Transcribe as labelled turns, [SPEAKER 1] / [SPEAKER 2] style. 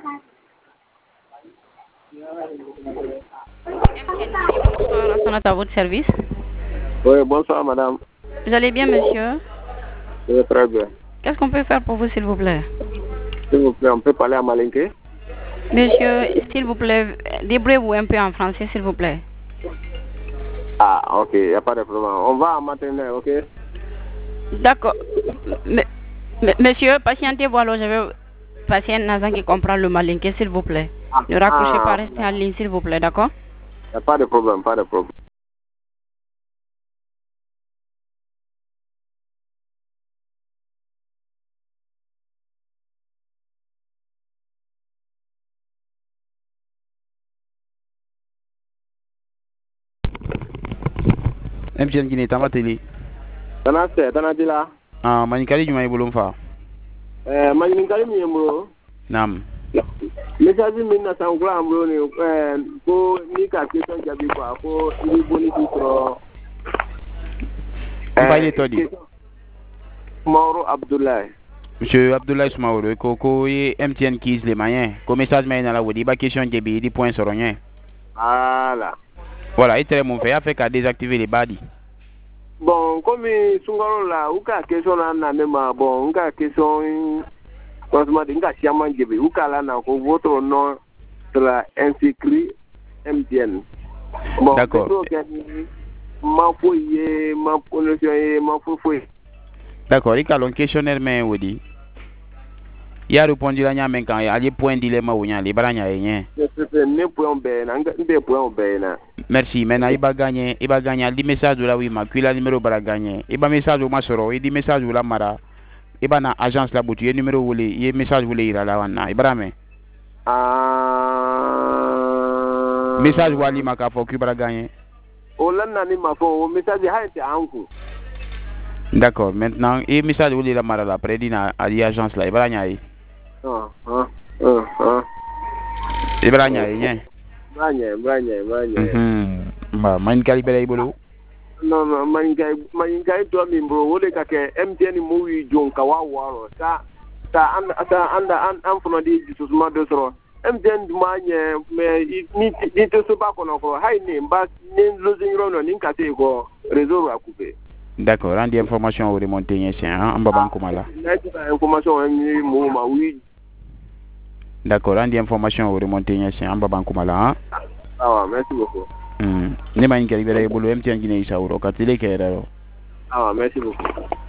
[SPEAKER 1] Bonsoir, on est à votre service.
[SPEAKER 2] Oui, bonsoir madame.
[SPEAKER 1] Vous allez bien, monsieur?
[SPEAKER 2] Oui, très bien.
[SPEAKER 1] Qu'est-ce qu'on peut faire pour vous, s'il vous plaît?
[SPEAKER 2] S'il vous plaît, on peut parler à Malinké?
[SPEAKER 1] Monsieur, s'il vous plaît, débrouillez-vous un peu en français, s'il vous plaît.
[SPEAKER 2] Ah, ok, il n'y a pas de problème. On va en maternelle, ok?
[SPEAKER 1] D'accord. Monsieur, patientez-vous alors, je vais passer un agent qui comprend le malinqué, s'il vous plaît. Ne raccrochez pas, restez en ligne, s'il vous plaît, d'accord?
[SPEAKER 2] Il n'y a pas de problème, pas de problème.
[SPEAKER 3] MTN Guinée, Tama Télé.
[SPEAKER 2] Tana Dila.
[SPEAKER 3] Ah, Manikali Juma Ibulum Fa.
[SPEAKER 2] Manikali Miyembro.
[SPEAKER 3] Nam.
[SPEAKER 2] Message min na sangula ambro ni ko ni ka question jabi ko ni boni ditro.
[SPEAKER 3] Pas il todi.
[SPEAKER 2] Mauro Abdoulaye.
[SPEAKER 3] Monsieur Abdoulaye Soumaoro, ko MTN Keys les moyens. Ko message mais na la wodi ba question jabi di point sur rien. Voilà, il est mon fait fait qu'à désactiver les badis.
[SPEAKER 2] Bon, comme Sungaro là, ou ka question na nema bon, ka question franchement dinga siaman jabi ou ka là na ko votre nom sera inscrit MTN. Bon,
[SPEAKER 3] d'accord.
[SPEAKER 2] Ma fouille, ma prononciation, ma fouille.
[SPEAKER 3] D'accord, il y a un questionnaire mais wodi. Il y a répondu là nya men quand il y a des points dilemma ou nya les baranya rien. Merci. Maintenant il va gagner des messages de la oui ma puis la numéro bara gagner. Il va message au masoro, il dit message ou la mara. Il va na agence la boutique numéro ou les message ou les ira là wana. Ibrahim. Message ou ali maka faut que bara gagner. D'accord, maintenant, et message où la mara la près d'une agence là, Ibrahim. Ibrahim, bah, man calibrer ibolo.
[SPEAKER 2] Non, man toi mimbro, ole kake MTN movie jon kawawa sa an di susuma de soro. MTN manye me ni to so ba kono ko hay ni ba ni losing rono ni kate ko réseau a coupé.
[SPEAKER 3] D'accord, rendre information au remonter hein, en baba komala.
[SPEAKER 2] Information ni mo ma oui.
[SPEAKER 3] D'accord, rendre information au remonter en baba komala.
[SPEAKER 2] Ah, merci beaucoup.
[SPEAKER 3] Ne ma ngeli bere bolo MTN Guinée Isauro katile kera.
[SPEAKER 2] Ah, merci beaucoup.